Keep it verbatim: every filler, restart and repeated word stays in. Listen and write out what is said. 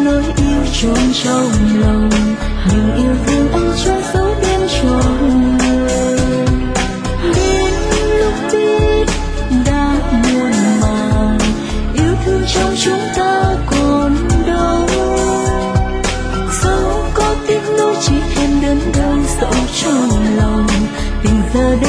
nỗi yêu chôn trong lòng, nhưng yêu thương anh cho dấu bên tròn người. Đến lúc biết đã muộn màng, yêu thương trong chúng ta còn đâu. Dẫu có tiếc nuối chỉ thêm đớn đau sâu trong lòng, tình giờ